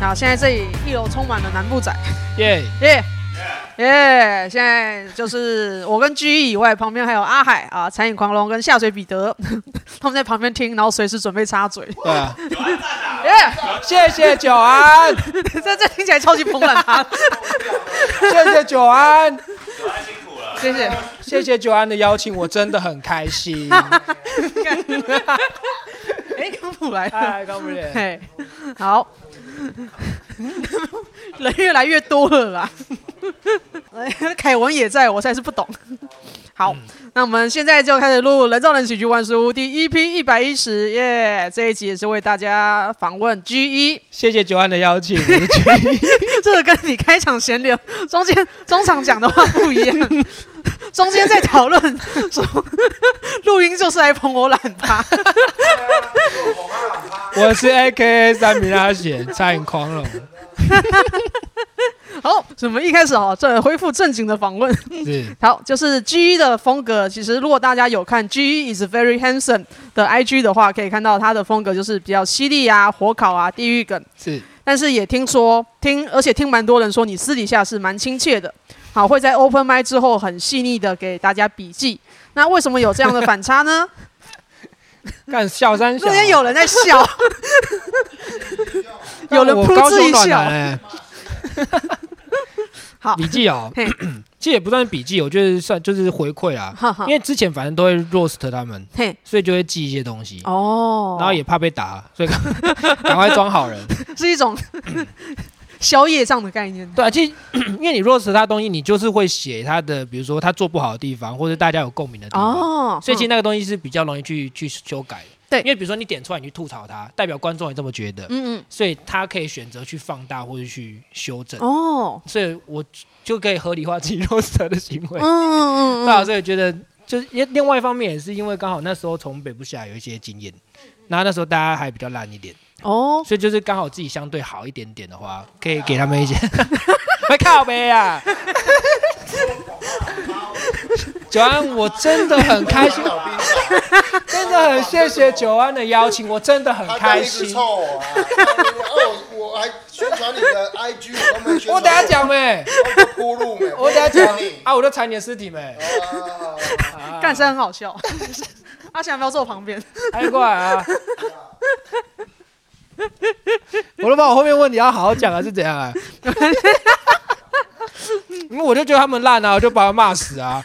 好，现在这里1楼充满了南部仔， 耶耶！现在就是我跟 G 以外，旁边还有阿海啊、餐饮狂龙跟下水彼得，他们在旁边听，然后随时准备插嘴。 对啊， 耶！ 谢谢九安， 这听起来超级捧场他。 谢谢九安， 九安辛苦了， 谢谢， 谢谢九安的邀请，我真的很开心。 哎，康普来了， 嗨，高木人， 嘿，好，人越来越多了啦。凯文也在，我才是不懂。好，那我们现在就开始录《人造人喜剧万事屋》第EP 110耶！这一集也是为大家访问 G1， 谢谢九安的邀请，我是 G1 这个跟你开场闲聊中场讲的话不一样，中间在讨论说录音就是来捧我懒趴。 我是 AKA 三明阿贤，餐饮狂龙。 好，我们一开始这恢复正经的访问。 是， 好，就是 G1 的风格。其实如果大家有看 G1 is very handsome 的 IG 的话，可以看到他的风格就是比较犀利啊、火烤啊、地狱梗。 是， 但是也而且听蛮多人说你私底下是蛮亲切的。好，会在 Open Mic 之后很细腻的给大家笔记。那为什么有这样的反差呢？ 干笑三小， 那边有人在笑，有人噗嗤一笑。好， 笔记哦，其实也不算是笔记，我觉得算就是回馈啦。因为之前反正都会 roast 他们，所以就会记一些东西哦，然后也怕被打，所以赶快装好人， 是一种宵夜上的概念。 对啊，其实因为你 roast 他的东西，你就是会写他的，比如说他做不好的地方，或者大家有共鸣的地方，所以其实那个东西是比较容易去修改的。对，因为比如说你点出来，你去吐槽他，代表观众也这么觉得，所以他可以选择去放大或者去修正，所以我就可以合理化自己 roast 的行为，对啊，所以觉得就是另外一方面也是因为刚好那时候从北部下来有一些经验，然后那时候大家还比较烂一点，所以就是刚好自己相对好一点点的话，可以给他们一些，会靠背啊。九安，我真的很开心，真的很谢谢九安的邀请，我真的很开心。 我还宣传你的 IG， 我都没宣传。 我等下讲没？我等下讲啊，我就踩你的尸体没？ 干声很好笑，阿翔不要坐我旁边， 快过来啊！我都把我后面问题要好好讲还是怎样啊？因为我就觉得他们烂啊，我就把他骂死啊！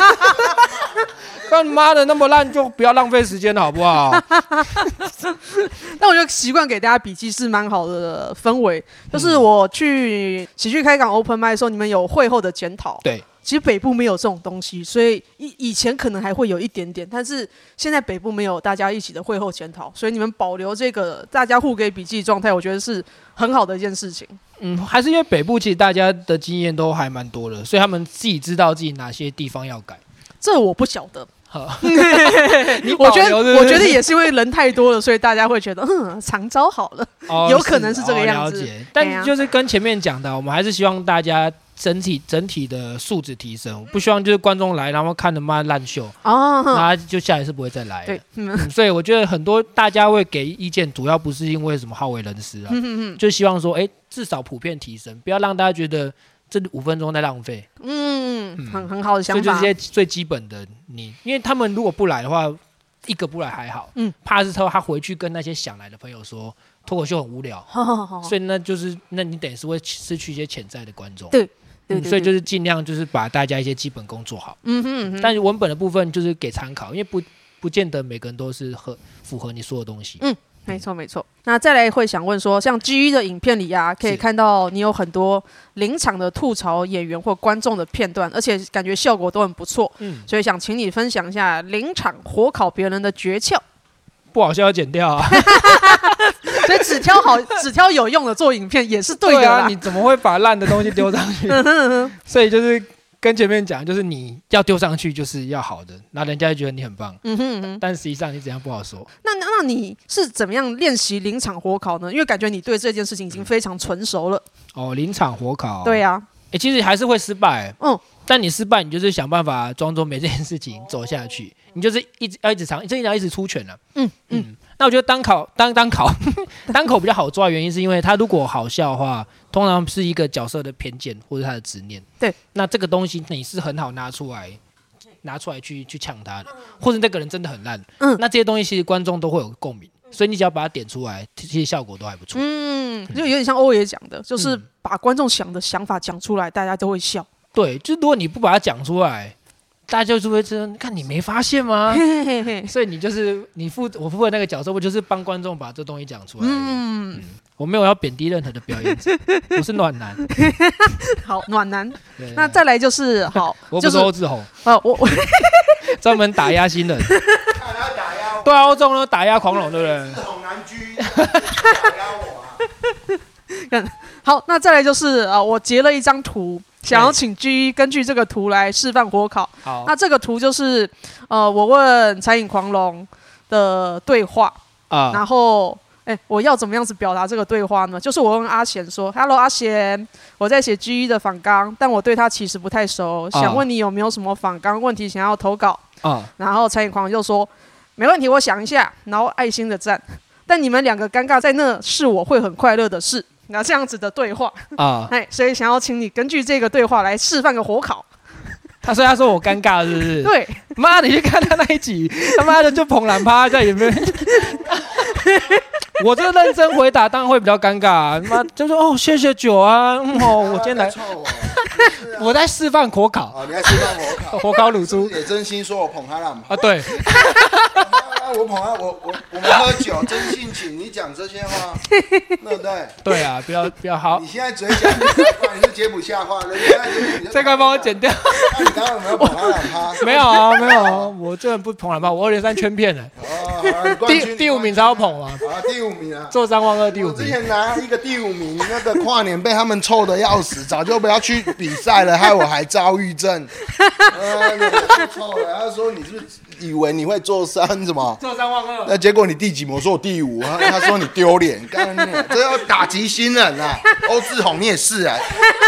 干妈的那么烂，就不要浪费时间了，好不好？ 但我觉得习惯给大家笔记是蛮好的氛围。就是我去喜剧开港 Open Mic 的时候，你们有会后的检讨。 对， 其实北部没有这种东西，所以以前可能还会有一点点，但是现在北部没有大家一起的会后检讨，所以你们保留这个大家互给笔记状态，我觉得是很好的一件事情。 还是因为北部其实大家的经验都还蛮多的，所以他们自己知道自己哪些地方要改。 这我不晓得。 你我觉得也是因为人太多了，所以大家会觉得长招好了，有可能是这个样子。 了解，但就是跟前面讲的，我们还是希望大家整体的素质提升，不希望就是观众来然后看的妈烂秀然后就下一次不会再来。对，所以我觉得很多大家会给意见，主要不是因为什么好为人师啊，就希望说，至少普遍提升，不要让大家觉得这5分钟在浪费。 很好的想法。 所以就是这些最基本的，因为他们如果不来的话，一个不来还好，怕是他回去跟那些想来的朋友说脱口秀很无聊，所以那你等于是会失去一些潜在的观众。对。所以就是尽量就是把大家一些基本功做好。但是文本的部分就是给参考，因为不见得每个人都是符合你说的东西。 没错。那再来会想问说，像 G1 的影片里啊，可以看到你有很多临场的吐槽演员或观众的片段，而且感觉效果都很不错。所以想请你分享一下临场火烤别人的诀窍。 不好笑要剪掉啊！ 所以只挑有用的做影片也是对的啦。 对啊，你怎么会把烂的东西丢上去？所以就是跟前面讲，就是你要丢上去就是要好的，那人家就觉得你很棒。但实际上你怎样不好说。 那你是怎么样练习临场火烤呢？因为感觉你对这件事情已经非常纯熟了。临场火烤。对啊。 其实还是会失败。但你失败，你就是想办法装作没这件事情走下去，你就是一直尝，一直出拳了。那我觉得当单口比较好抓的原因是因为他如果好笑的话，通常是一个角色的偏见或者他的执念。 对， 那这个东西你是很好拿出来去抢他的，或者那个人真的很烂，那这些东西其实观众都会有共鸣，所以你只要把它点出来，其实效果都还不错。 就有点像欧爷讲的，就是把观众想法讲出来，大家都会笑。 对，就是如果你不把它讲出来，大家就是会说，看你没发现吗？所以你就是我负责那个角色，我就是帮观众把这东西讲出来。我没有要贬低任何的表演者，我是暖男。 好，暖男。那再来就是好， 我不是欧志宏我专门打压新人。对啊，欧志宏都打压狂龙，对不对？ 志宏男居，打压我啊。 好，那再来就是我截了一张图。想要请 G 根据这个图来示范火烤。 好， 那这个图就是我问餐饮狂龙的对话然后我要怎么样子表达这个对话呢？就是我问阿贤说 ：“Hello， 阿贤，我在写 G 的访纲，但我对他其实不太熟，想问你有没有什么访纲问题想要投稿？”然后餐饮狂龙就说：“没问题，我想一下。”然后爱心的赞。但你们两个尴尬在那是我会很快乐的事。那这样子的对话所以想要请你根据这个对话来示范个火烤。 所以他说我尴尬是不是？ 对， 妈，你去看他那一集，他妈的就捧懒趴在里面。我这认真回答当然会比较尴尬妈就说谢谢酒啊，我今天来，我在示范火烤你在示范火烤， 火烤乳猪， 也真心说我捧他懒趴对。 我捧他，我们喝酒真性情，你讲这些话，对不对？ 对啊，不要好。 你现在嘴讲，你是接不下话，人家这个帮我剪掉。 那你刚刚有没有捧他懒趴？ 没有啊，我这人不捧懒趴，我2连3圈片了。第5名才要捧啊。 第5名啊， 做3万2第5名。 我之前拿一个第5名，那个跨年被他们臭的要死，早就不要去比赛了，害我还躁郁症。臭了，他说你是不是以为你会做什么？ 做3万2。 那结果你第几名？我说我第5，他说你丢脸，这要打击新人啊！欧志宏你也是啊。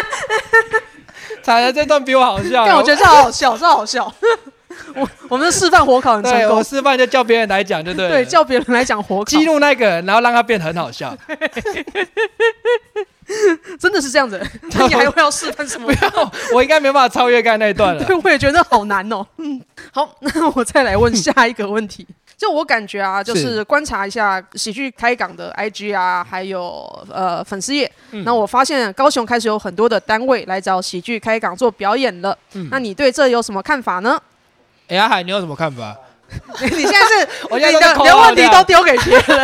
彩的这段比我好笑， 但我觉得这好笑，这好笑。我们的示范火烤很成功， 我示范就叫别人来讲，就对了。 对，叫别人来讲火烤， 激怒那个人，然后让他变得很好笑。 真的是这样子。那你还会要示范什么？ 不要，我应该没办法超越刚才那一段了。 对，我也觉得好难哦。好，那我再来问下一个问题。就我感觉就是观察一下喜剧开港的 IG 还有粉丝页，那我发现高雄开始有很多的单位来找喜剧开港做表演了。那你对这有什么看法呢？ 阿海，你有什么看法？ 你现在是我现在你的问题都丢给别人，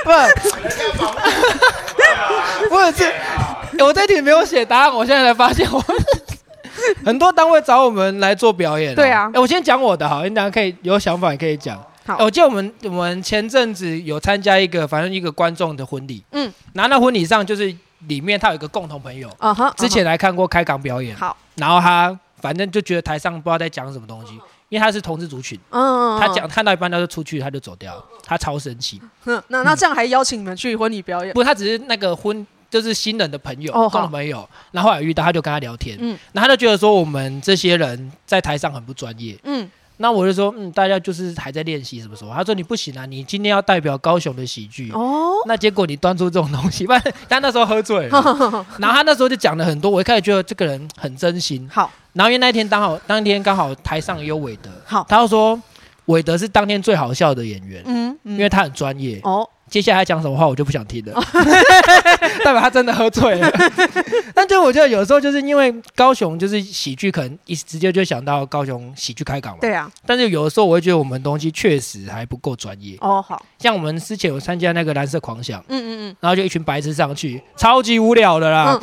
不是，我这题没有写答案，我现在才发现很多单位找我们来做表演。 对啊， 我先讲我的好，你等下可以有想法也可以讲。我记得我们前阵子有参加反正一个观众的婚礼，然后那婚礼上就是里面他有一个共同朋友，之前来看过开港表演，好，然后他反正就觉得台上不知道在讲什么东西，因为他是同志族群，他看到一半他就出去，他就走掉了，他超生气。 那这样还邀请你们去婚礼表演？ 不，他只是那个就是新人的朋友，共同朋友，然后后来遇到他就跟他聊天，然后他就觉得说我们这些人在台上很不专业，那我就说，大家就是还在练习什么时候？他说你不行啊，你今天要代表高雄的喜剧。那结果你端出这种东西，他那时候喝醉了，然后他那时候就讲了很多，我一开始觉得这个人很真心。好，然后因为那天当天刚好台上也有韦德，好，他就说韦德是当天最好笑的演员，因为他很专业。接下来他讲什么话我就不想听了，代表他真的喝醉了。但就我觉得有时候就是因为高雄就是喜剧，可能直接就想到高雄喜剧开港嘛。 对啊。 但是有的时候我会觉得我们东西确实还不够专业。好。像我们之前有参加那个蓝色狂想，然后就一群白痴上去，超级无聊的啦。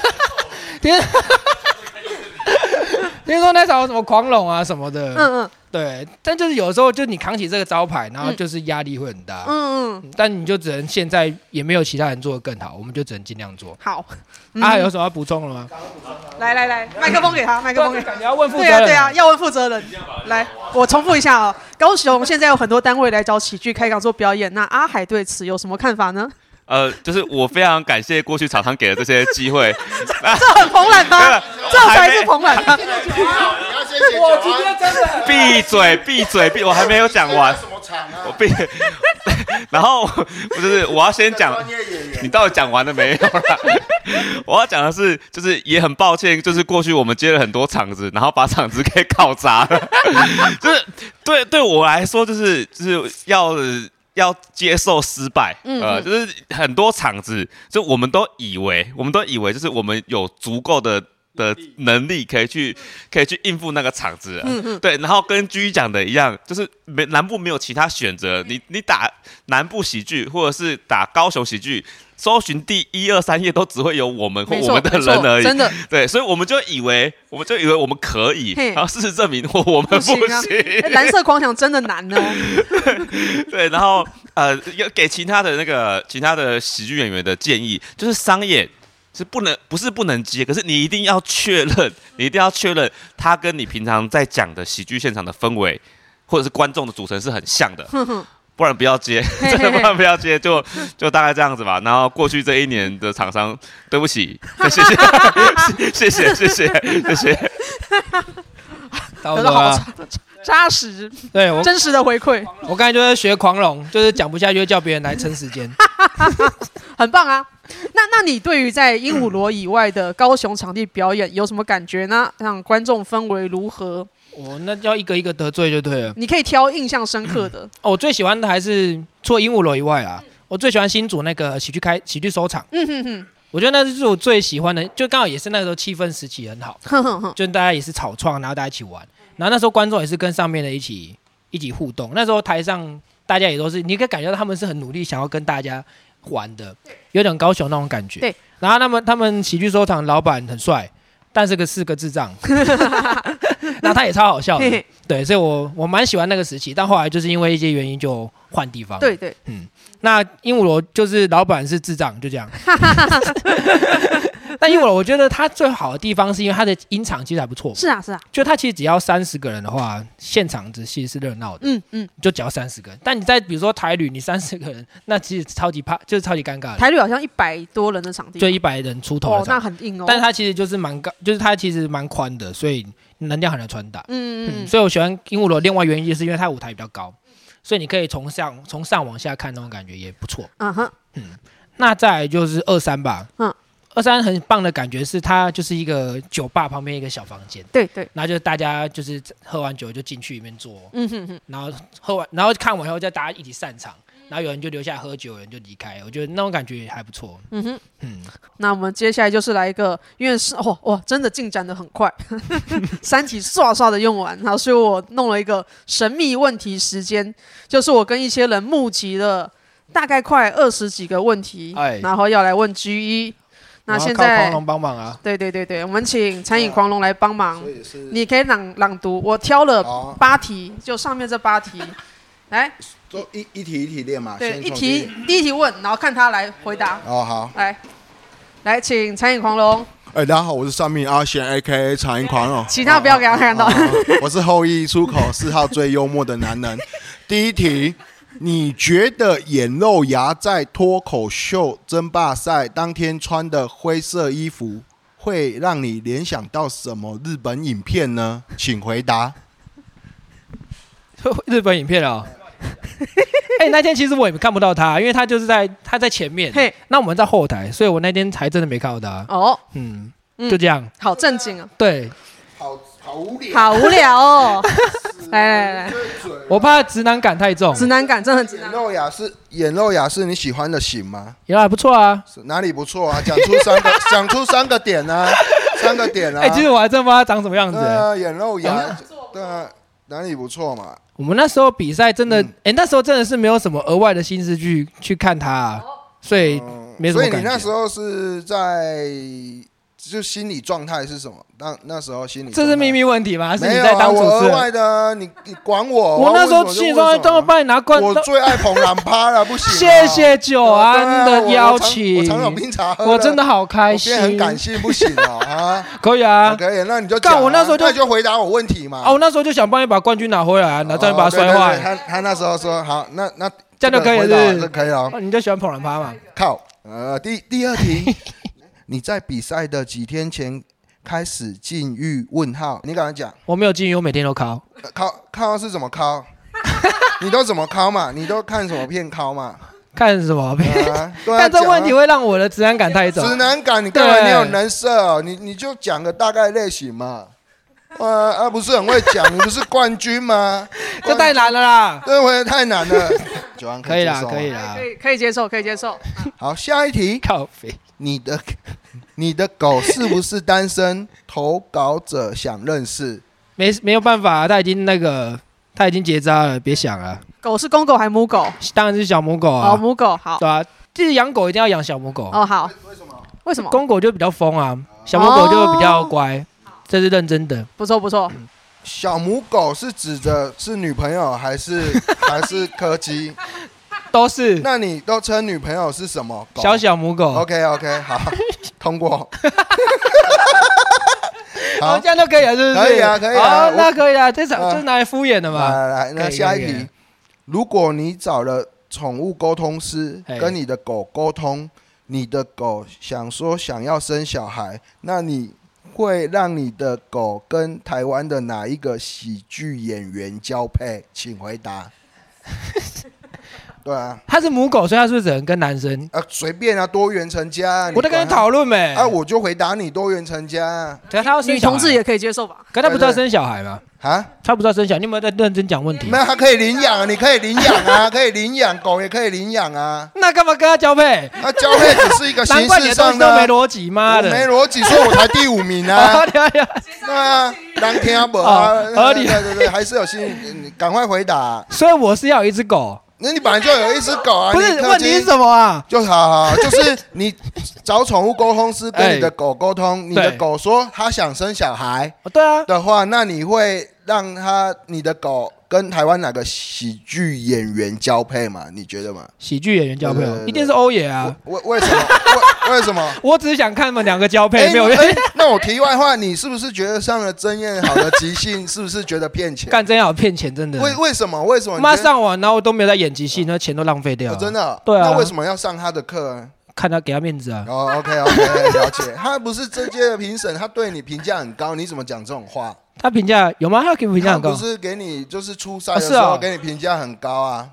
听说那场有什么狂龙啊什么的，对，但就是有时候就你扛起这个招牌，然后就是压力会很大，但你就只能现在也没有其他人做得更好，我们就只能尽量做。好，还有什么要补充了吗？ 来，麦克风给他，麦克风给他。 你要问负责人。 对啊，要问负责人。来，我重复一下高雄现在有很多单位来找喜剧开港做表演，那阿海对此有什么看法呢？ 就是我非常感谢过去厂商给的这些机会， 这很捧懒吗？这才是捧懒吗？ 我今天真的闭嘴，我还没有讲完。我闭。 然后我要先讲，你到底讲完了没有啦？我要讲的是，就是也很抱歉，就是过去我们接了很多场子，然后把场子给搞砸了。就是对我来说，就是要接受失败，就是很多场子，就我们都以为就是我们有足够的能力可以去应付那个场子，对，然后跟居讲的一样，就是南部没有其他选择，你打南部喜剧或者是打高雄喜剧，搜寻第1、2、3页都只会有我们或我们的人而已，真的，对，所以我们就以为我们可以，然后事实证明我们不行。 蓝色狂想真的难哦。 对，然后要给其他的喜剧演员的建议，就是商业。不是不能接，可是你一定要确认，他跟你平常在讲的喜剧现场的氛围，或者是观众的组成是很像的，不然不要接，真的不然不要接，就大概这样子吧。然后过去这1年的厂商，对不起，谢谢。 得到好扎实， 对， 真实的回馈。 我刚才就在学狂龙，就是讲不下去，就叫别人来撑时间， 很棒啊。那你对于在鹦鹉螺以外的高雄场地表演有什么感觉呢？让观众氛围如何？ 那要一个一个得罪就对了。 你可以挑印象深刻的。 我最喜欢的还是除了鹦鹉螺以外啦，我最喜欢新竹那个喜剧收场。我觉得那是我最喜欢的，就刚好也是那个时候气氛时期很好，就大家也是草创，然后大家一起玩，然后那时候观众也是跟上面的一起互动。那时候台上大家也都是，你可以感觉到他们是很努力想要跟大家玩的，有点高雄那种感觉。对，然后他们喜剧收场老板很帅，但是个智障，然后他也超好笑的。对，所以我蛮喜欢那个时期，但后来就是因为一些原因就换地方。对，那鹦鹉螺就是老板是智障，就这样。但鹦鹉螺我觉得他最好的地方是因为他的音场其实还不错。是啊，就他其实只要30个人的话，现场其实是热闹的。就只要30个人。但你在比如说台旅，你30个人，那其实超级就是超级尴尬的。台旅好像100多人的场地，就100人出头的场地。那很硬哦。但是他其实就是就是他其实蛮宽的，所以能量很难传达。所以我喜欢鹦鹉螺，另外原因就是因为它舞台比较高。所以你可以从上往下看，那种感觉也不错。那再来就是23吧。23很棒的感觉是它就是一个酒吧旁边一个小房间。对，然后就大家就是喝完酒就进去里面坐。然后看完以后再大家一起散场，然后有人就留下来喝酒，有人就离开。我觉得那种感觉还不错。那我们接下来就是来一个，因为是哇，真的进展得很快，3题刷的用完，然后所以我弄了一个神秘问题时间，就是我跟一些人募集了大概快20几个问题，然后要来问 G1。那现在靠狂龙帮忙啊！对，我们请餐饮狂龙来帮忙。你可以朗读，我挑了8题，就上面这8题，来。 就一题练嘛。 对，第一题问，然后看他来回答。好。来，请餐饮狂龙。 大家好，我是上面阿贤 AKA 餐饮狂龙。 其他不要给他看到。 我是后裔出口4号最幽默的男人。第一题。你觉得眼肉芽在脱口秀争霸赛当天穿的灰色衣服会让你联想到什么日本影片呢？请回答。 日本影片哦。那天其实我也看不到他，因为他就是他在前面，那我们在后台，所以我那天还真的没看到他。就这样。好正经啊。对。 好无聊哦。来， 我怕直男感太重。 直男感真的很直男。 眼肉雅是你喜欢的型吗？ 也还不错啊。 哪里不错啊？讲出3个点啊，3个点啊。 其实我还真不知道他长什么样子。 眼肉雅，对啊，哪里不错嘛？ 我们那时候比赛真的，那时候真的是没有什么额外的心思去看他，所以没什么感觉。 所以你那时候是在。就心理状态是什么？那时候心理这是秘密问题吗？ 是你在当主持人？我额外的，你管我？ 我那时候心理状态都要帮你拿冠。 我最爱捧蓝趴了，不行。 谢谢久安的邀请， 我常有冰茶喝， 我真的好开心， 我很感谢，不行哦可以啊， 可以，那你就讲。我那时候就回答我问题嘛。 我那时候就想帮你把冠军拿回来，然后再把它摔坏。 他那时候说好，那这样就可以了， 这可以了。 你就喜欢捧蓝趴嘛？ 靠，第2题。你在比赛的几天前开始禁欲？问号，你敢讲？ 我没有禁欲，我每天都敲。 敲是怎么敲？ 你都怎么考嘛？你都看什么片考嘛？ 看什么片？ 看这问题会让我的直男感太重。 直男感，你干嘛？你有人设，你就讲个大概类型嘛。不是很会讲，你不是冠军吗？ 这太难了啦！ 对，我也太难了。 可以啦，可以啦， 可以接受，可以接受。 好，下一题。 靠北， 你的狗是不是单身？投稿者想认识。 没有办法，他已经结扎了，别想了。 狗是公狗还是母狗？ 当然是小母狗啊。 哦，母狗好。 对啊，其实养狗一定要养小母狗。 哦，好。为什么？ 公狗就比较疯啊，小母狗就比较乖。这是认真的， 不错不错。 小母狗是指的是女朋友还是柯基？ 都是。 那你都称女朋友是什么？ 小母狗。 OK， 好，通过。 好，这样就可以了，是不是？ 可以啊，可以啊。 好，那可以啊，这是拿来敷衍的嘛。 来，那下一题，如果你找了宠物沟通师跟你的狗沟通，你的狗想要生小孩，那你会让你的狗跟台湾的哪一个喜剧演员交配？请回答。对啊， 他是母狗，所以他是不是只能跟男生？ 随便啊，多元成家。 我在跟你讨论没？ 我就回答你多元成家。 可他要生小孩， 女同志也可以接受吧？ 可他不是要生小孩吗？ 啊， 他不是要生小孩，你有没有在认真讲问题？ 没有，他可以领养，你可以领养啊，可以领养，狗也可以领养啊。 那干嘛跟他交配？ 他交配只是一个形式上的。难怪你的东西都没逻辑，妈的， 没逻辑，所以我才第5名啊。对啊，当天不啊， 合理。 对，还是有心，赶快回答。 所以我是要有一只狗。 那你本来就有一只狗啊！ 不是，问题是什么啊？ 就好，就是你找宠物沟通师跟你的狗沟通，你的狗说它想生小孩， 对啊的话，那你会让你的狗跟台湾哪个喜剧演员交配嘛？你觉得吗？ 喜剧演员交配，一定是欧爷啊！ 为什么？为什么？ 我只是想看他们2个交配，没有。 那我题外话，你是不是觉得上了曾燕好的即兴，是不是觉得骗钱？ 干曾燕好骗钱，真的。 为什么？为什么？ 妈上完，然后我都没有在演即兴，那钱都浪费掉。 真的？ 对啊。 那为什么要上他的课？ 看他给他面子啊。 OK， 了解。他不是这届的评审，他对你评价很高，你怎么讲这种话？ 他评价有吗？他给评价很高。 他不是给你就是出赛的时候给你评价很高啊。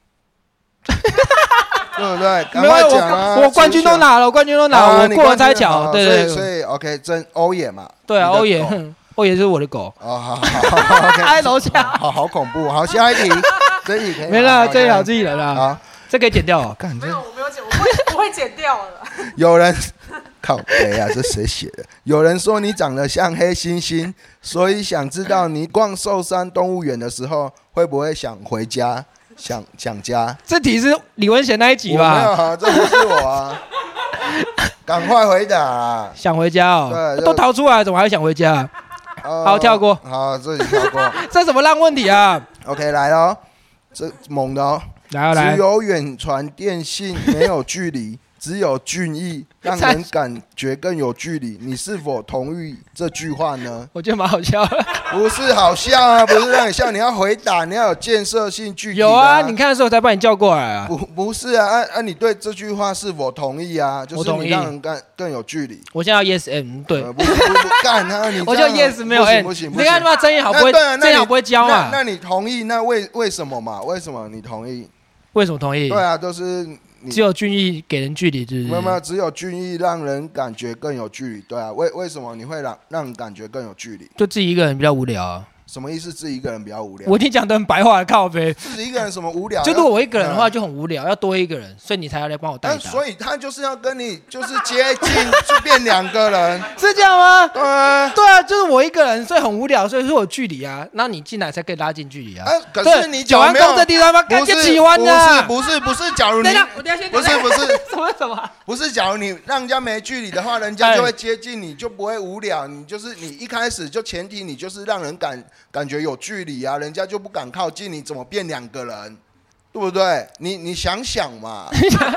对不对？赶快讲啊！ 我冠军都拿了，我过了拆桥，对， 所以 OK， 真欧野嘛。 对啊，欧野是我的狗。 好， 挨楼下， 好恐怖。好，下一题，这一题可以。 没了，这一条自己人了。好，这可以剪掉哦。 没有，我没有剪，我会剪掉了。 有人靠北啊，这谁写的？有人说你长得像黑猩猩，所以想知道你逛寿山动物园的时候会不会想回家？想家， 这题是李文贤那一集吧？ 没有啊，这不是我啊！赶快回答啊！ 想回家哦，都逃出来，怎么还想回家？好，跳过。 好，这里跳过。 这什么烂问题啊 ？OK， 来喽，这猛的哦。 来， 只有远传电信没有距离，只有俊逸，让人感觉更有距离。你是否同意这句话呢？ 我觉得蛮好笑的。 不是好笑啊，不是让你笑，你要回答，你要有建设性具体的。 有啊，你看的时候才把你叫过来啊。 不是啊，你对这句话是否同意啊？就是你让人更有距离。 我现在要 yes and 对。 不干他，你我就 yes 没有 and。 不行， 你看他妈曾燕好不会，曾燕好不会教嘛？ 那你同意？那为什么嘛？为什么你同意？ 为什么同意？ 对啊，就是只有俊逸给人距离，就是没有，只有俊逸让人感觉更有距离。对啊，为什么你会让人感觉更有距离？ 就自己一个人比较无聊啊。 什么意思？自己一个人比较无聊？ 我听讲的很白话的靠北。 自己一个人什么无聊？ 就如果我一个人的话就很无聊，要多一个人，所以你才要来帮我带。 所以他就是要跟你就是接近，就变2个人， 是这样吗？ 对啊， 就是我一个人，所以很无聊，所以说有距离啊。那你进来才可以拉近距离啊。 可是你讲完公这地方吗？感觉喜欢的。 不是，假如你我等下先不是什么？ 不是，假如你让人家没距离的话，人家就会接近你，就不会无聊。你一开始就前提你就是让人感觉有距离啊，人家就不敢靠近你，怎么变2个人？对不对？你想想嘛。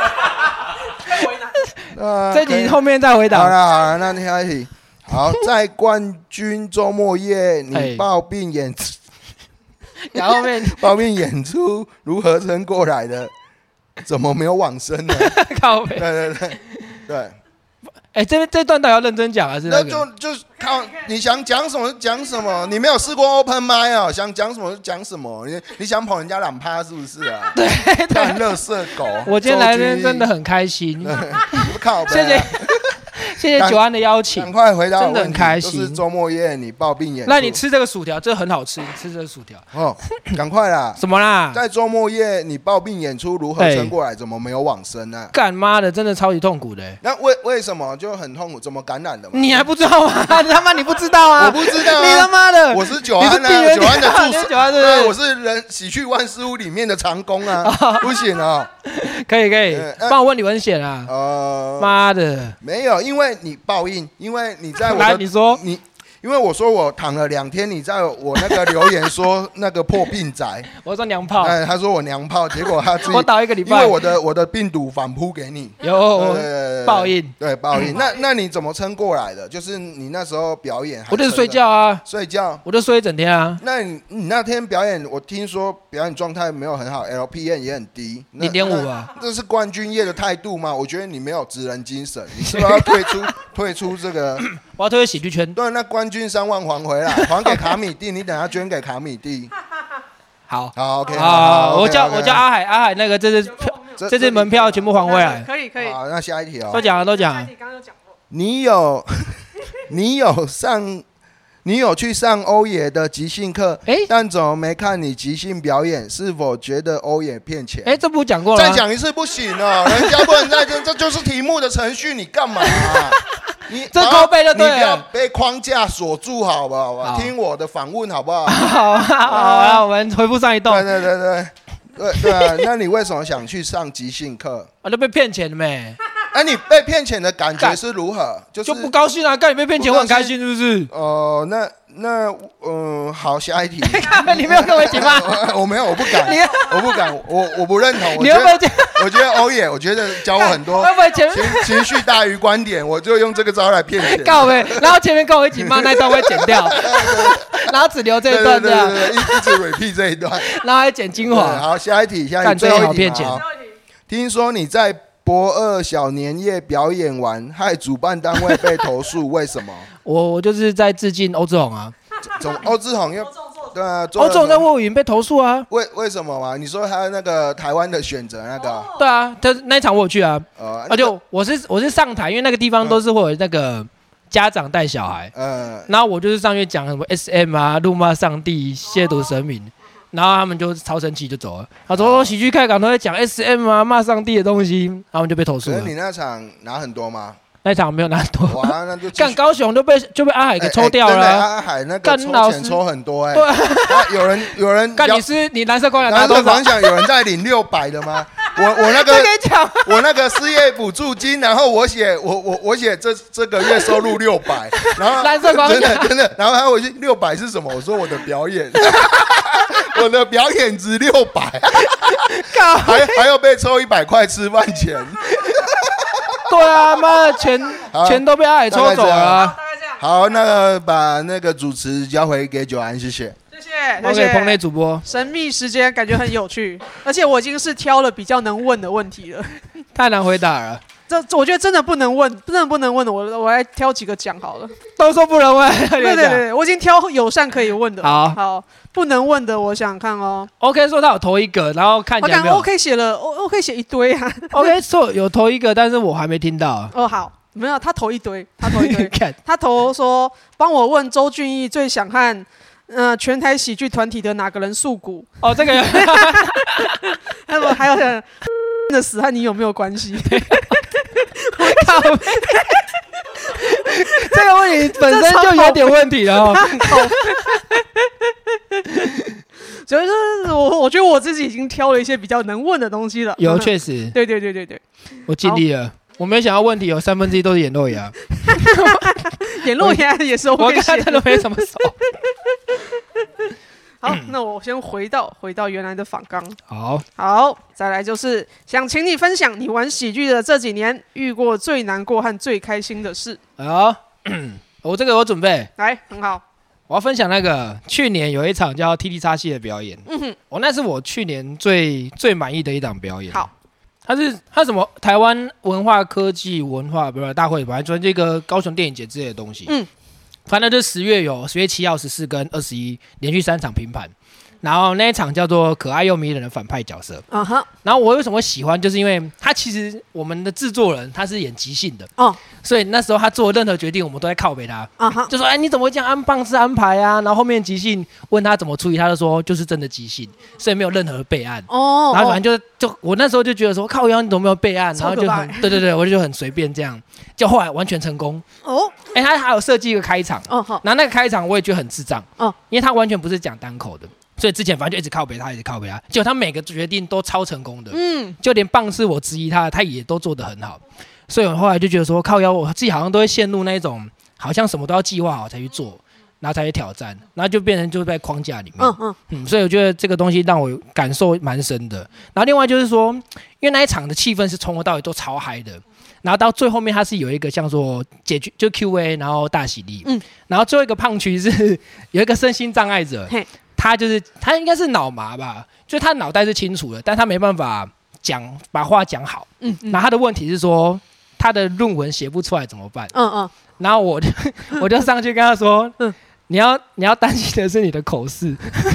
这题后面再回答。 好了，那下一题。好，在冠军周末夜，你抱病演出， 然后面抱病演出如何撑过来的？怎么没有往生呢？ 靠北。 对。 这段到底要认真讲还是那个？ 就靠，你想讲什么就讲什么，你没有试过 open mic 哦，想讲什么就讲什么，你想捧人家懒趴是不是啊？ 对， 看垃圾狗。 我今天来这边真的很开心， 靠， 谢谢。谢谢九安的邀请， 赶快回答我问题， 真的很开心。 就是周末夜你抱病演出， 那你吃这个薯条，这很好吃，你吃这个薯条哦，赶快啦！ 什么啦？ 在周末夜你抱病演出如何撑过来？怎么没有往生呢？ 干妈的，真的超级痛苦的。 那为什么就很痛苦？怎么感染的？ 你还不知道吗？他妈你不知道啊？ 我不知道， 你他妈的！ 我是九安啊，九安的助手，对，我是人喜剧万事屋里面的长工啊，不行啊。 可以，帮我问李文显啊。妈的， 没有，因为你报应，因为你在我的， 来你说你。因为我说我躺了2天，你在我那个留言说那个破病仔， 我说娘炮， 他说我娘炮，结果他自己我倒1个礼拜， 因为我的病毒反扑给你， 有报应， 对报应。那你怎么撑过来的？就是你那时候表演， 我就是睡觉啊， 睡觉， 我就睡一整天啊。 那你那天表演，我听说表演状态没有很好 ，LPM 也很低 0.5啊， 这是冠军业的态度吗？我觉得你没有职人精神，你是不是要退出这个？ 我要退回喜剧圈。 对，那冠军3万还回来，还给卡米蒂，你等下捐给卡米蒂。 好 ，OK， 我叫阿海，那个这次门票全部还回来。 可以。 好，那下一题哦。 都讲了。 下一题刚刚有讲过。 你有去上欧爷的即兴课，但怎么没看你即兴表演？是否觉得欧爷骗钱？ 这不讲过了？ 再讲一次不行哦，人家不能再这就是题目的程序，你干嘛啊？你这勾背就对了， 你不要被框架锁住，好不好？听我的访问好不好？ 好，我们回复上一段。 对啊，那你为什么想去上即兴课？ 我就被骗钱了没？ 你被骗钱的感觉是如何？ 就不高兴啊！干你被骗钱，我很开心，是不是？ 好，下一题。 你没有跟我一起吗？ 我没有，我不敢，我不认同。 你会不会？ 我觉得欧耶，我觉得教我很多。情绪大于观点，我就用这个招来骗钱。 告呗，然后前面跟我一起骂那段会剪掉，然后只留这一段这样， 一直 repeat 这一段， 然后还剪精华。 好，下一题，最后一题。听说你在博二小年夜表演完，害主办单位被投诉，为什么？ 我就是在致敬欧志宏啊。 欧志宏又对啊， 欧志宏在卧云被投诉啊。 为什么嘛？你说他那个台湾的选择那个？ 对啊，他那一场我有去啊。就我是上台，因为那个地方都是会有那个家长带小孩。然后我就是上去讲什么 SM 啊，辱骂上帝，亵渎神明。然后他们就超生气就走了。他说喜剧开港都在讲 SM 啊，骂上帝的东西，然后我们就被投诉了。 可是你那场拿很多吗？ 那场没有拿很多。 哇，那就干高雄就被阿海给抽掉了。 阿海那个抽钱抽很多对啊， 有人。 干你蓝色光良拿多少？ 蓝色光有人在领600的吗？我那个我那个失业补助金，然后我写这个月收入600，然后蓝色光真的，然后他回去600是什么？我说我的表演。我的表演值600，还要被抽100块吃饭钱。 对啊，妈的钱都被阿海抽走了。 好，那个把那个主持交回给九安，谢谢。 谢谢棚内主播。 神秘时间感觉很有趣，而且我已经是挑了比较能问的问题了。 太难回答了。 我觉得真的不能问，真的不能问的，我来挑几个讲好了。 都说不能问， 对，我已经挑友善可以问的。 好， 不能问的，我想看哦。 OK 说他有投一个，然后看起来没有。 OK 写了 ，OK 写一堆啊。 OK 说有投一个，但是我还没听到。 好，没有，他投一堆，他投说帮我问周俊毅最想和全台喜剧团体的哪个人诉苦？ 这个还有的死和你有没有关系？ 靠！这个问题本身就有点问题了。 就是我觉得我自己已经挑了一些比较能问的东西了。 有，确实。 对， 我尽力了。我没想到问题有1/3都是眼肉芽。 眼肉芽也是 OK 我跟他真的没什么熟。 好，那我先回到原来的访纲。 好， 再来就是想请你分享你玩喜剧的这几年遇过最难过和最开心的事。 我这个有准备， 来，很好。 我要分享那个去年有一场叫 TT 叉戏的表演。那是我去年最满意的一档表演。 好， 它什么台湾文化科技文化不是大会，反正就是这个高雄电影节之类的东西。 反正就是10月7号、14跟21连续3场平盘。然后那一场叫做可爱又迷人的反派角色，然后我为什么喜欢，就是因为他其实我们的制作人他是演即兴的，所以那时候他做任何决定，我们都在靠北他，就说哎你怎么会这样棒次安排啊？然后后面即兴问他怎么处理，他就说就是真的即兴，所以没有任何备案。然后反正就我那时候就觉得说靠腰你怎么没有备案？然后就很对，我就很随便这样，就后来完全成功。他还有设计一个开场，然后那个开场我也觉得很智障，因为他完全不是讲单口的。所以之前反正就一直靠北他，结果他每个决定都超成功的，就连棒次我质疑他也都做得很好。所以我后来就觉得说，靠腰我自己好像都会陷入那种好像什么都要计划好才去做，然后才去挑战，然后就变成就在框架里面。所以我觉得这个东西让我感受蛮深的。然后另外就是说，因为那一场的气氛是从头到尾都超嗨的，然后到最后面它是有一个像说解决就 Q&A， 然后大喜力，然后最后一个胖曲是有一个身心障碍者。他应该是脑麻吧，就是他脑袋是清楚的，但他没办法把话讲好。然后他的问题是说他的论文写不出来怎么办？然后我就上去跟他说，你要担心的是你的口试。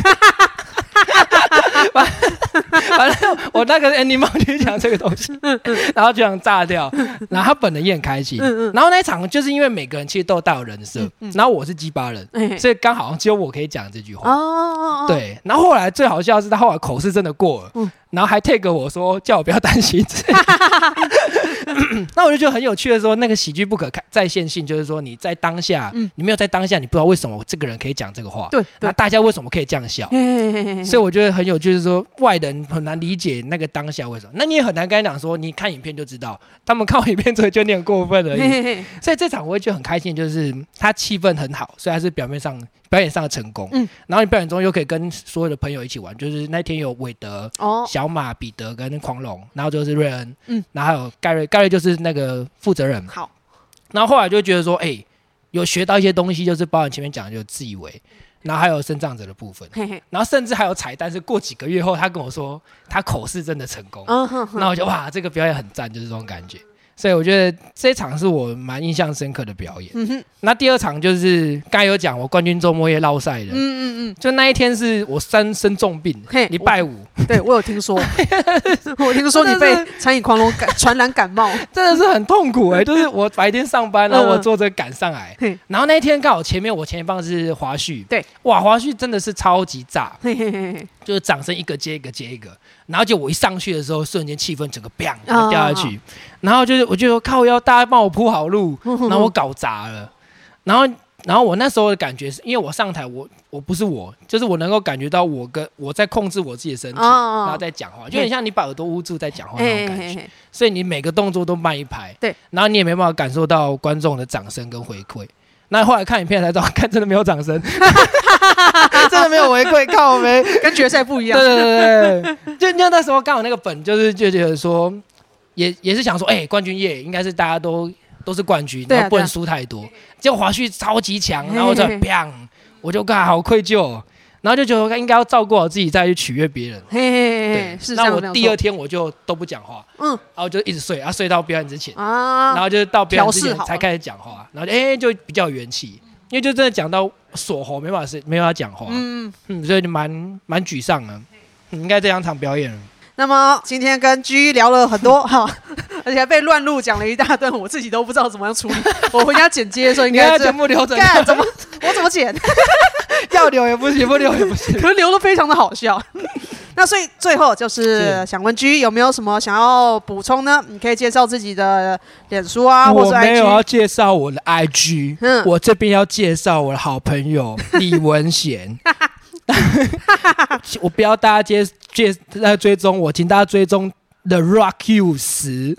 反正我那个 animal 就讲这个东西，然后就想炸掉，然后他本人也很开心。然后那一场就是因为每个人其实都带有人设，然后我是鸡巴人，所以刚好只有我可以讲这句话。对，然后后来最好笑的是他后来口试真的过了，然后还 take 我说叫我不要担心。那我就觉得很有趣的说，那个喜剧不可再现性，就是说你在当下，你没有在当下，你不知道为什么这个人可以讲这个话，对，那大家为什么可以这样笑？所以我觉得很有趣，就是说外人很难理解那个当下为什么，那你也很难跟他讲说，你看影片就知道，他们看完影片之后就你很过分而已。所以这场我会觉得很开心，就是他气氛很好，所以他是表演上的成功。然后你表演中又可以跟所有的朋友一起玩，就是那天有韦德、小马、彼得跟狂龙，然后就是瑞恩，然后还有盖瑞就是那个负责人。好，然后后来就觉得说，有学到一些东西，就是包含前面讲的就是自以为，然后还有身障者的部分，然后甚至还有彩蛋是过几个月后他跟我说他口试真的成功，那我就哇这个表演很赞，就是这种感觉。所以我觉得这一场是我蛮印象深刻的表演。那第二场就是刚才有讲我冠军周末夜落赛的，就那一天是我生重病，礼拜五。 对，我有听说，我听说你被餐饮狂龙传染感冒， 真的是很痛苦就是我白天上班，然后我坐着赶上来，然后那一天刚好我前一棒是华胥，对，哇，华胥真的是超级炸，就是掌声一个接一个接一个，然后就我一上去的时候，瞬间气氛整个 bang 掉下去，然后就是我就说靠腰，大家帮我铺好路，然后我搞砸了，然后我那时候的感觉是因为我上台，我不是我，就是我能够感觉到我在控制我自己的身体，然后在讲话，就很像你把耳朵捂住在讲话那种感觉，所以你每个动作都慢一拍，对，然后你也没办法感受到观众的掌声跟回馈。那后来看影片才知道，看真的没有掌声，真的没有回馈，靠没跟决赛不一样。 对，就那时候刚好那个本就觉得说，也是想说，冠军夜应该是大家都是冠军，然后不能输太多。结果华胥超级强，然后我就砰，我就好愧疚，然后就觉得应该要照顾好自己，再去取悦别人。对，是这样。那我第二天我就都不讲话，然后就一直睡，睡到表演之前，然后就到表演之前才开始讲话，然后就比较有元气，因为就真的讲到锁喉，没办法讲话，所以就蛮沮丧的。应该这2场表演了。 那么今天跟 G 聊了很多哈，而且还被乱录讲了一大段，我自己都不知道怎么样处理。我回家剪接的时候应该全部留着， 我怎么剪？ 要留也不行，不留也不行， 可是留的非常的好笑。那所以最后就是想问 G 有没有什么想要补充呢？你可以介绍自己的脸书啊，或者 IG。我没有要介绍我的 IG，我这边要介绍我的好朋友李文贤。我不要大家追踪我，请大家追踪 The Rockus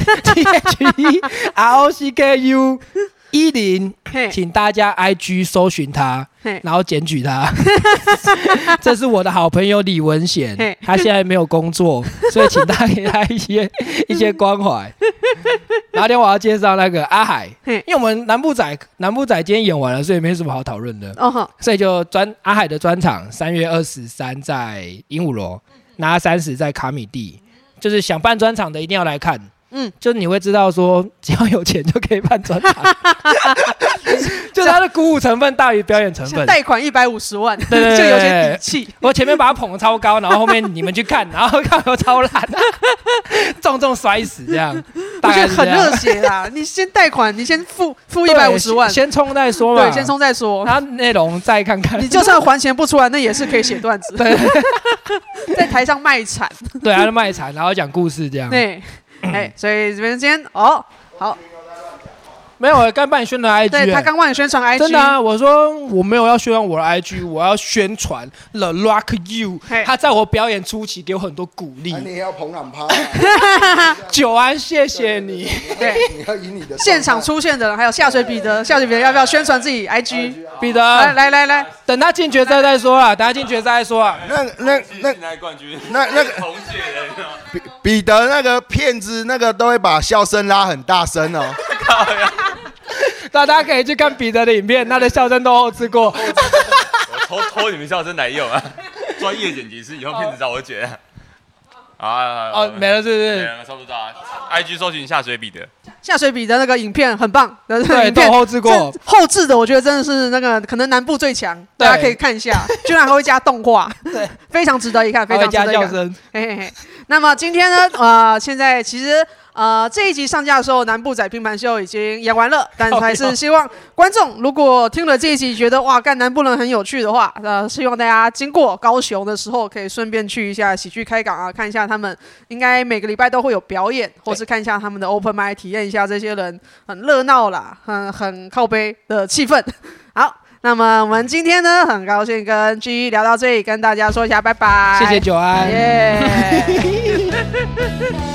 THEROCKU10，请大家 IG 搜寻他，然后检举他。这是我的好朋友李文贤，他现在没有工作，所以请大家给他一些关怀。然后我要介绍那个阿海，因为我们南部仔今天演完了，所以没什么好讨论的，所以就阿海的专场3月23在鹦鹉楼，那30在卡米蒂，就是想办专场的一定要来看。 就是你会知道说，只要有钱就可以办专场，就是它的鼓舞成分大于表演成分。 贷款150万， 对， 就有些底气。 我前面把它捧得超高，然后后面你们去看，然后看我超烂，重摔死这样。 我觉得很热血啦！你先贷款，你先付150万， 先冲再说嘛。 对，先冲再说。 然后内容再看看。 你就算还钱不出来，那也是可以写段子。对，在台上卖惨。 对，他就卖惨，然后讲故事这样。 对，所以这边今天好。 没有，我刚帮你宣传 IG， 对他刚帮你宣传 IG， 真的啊！我说我没有要宣传我的 IG， 我要宣传 The Rock You， 他在我表演初期给我很多鼓励。 你也要捧场趴。 久安，谢谢你。 对， 你要以你的现场出现的人，还有下水彼得要不要宣传自己 IG？ 彼得， 来， 等他进决赛再说啦， 那冠军， 那个红姐人彼得那个骗子那个都会把笑声拉很大声哦。 大家可以去看彼得的影片，他的笑声都后置过。 我偷你们笑声来用啊！专业剪辑师，以后片子找我剪。 没了是不是？ 没了，差不多啊。IG 搜寻下水彼得。 下水彼得那个影片很棒， 对，都后置过。 后置的我觉得真的是那个可能南部最强，大家可以看一下，居然还会加动画，对，非常值得一看，非常值得一看。那么今天呢，现在其实。这一集上架的时候，南部仔拼盘秀已经演完了，但还是希望观众如果听了这一集觉得哇，干南部人很有趣的话，希望大家经过高雄的时候，可以顺便去一下喜剧开港啊，看一下他们应该每个礼拜都会有表演，或是看一下他们的 open mic， 体验一下这些人很热闹啦，很靠北的气氛。好，那么我们今天呢，很高兴跟 G 聊到这里，跟大家说一下拜拜， 谢谢久安。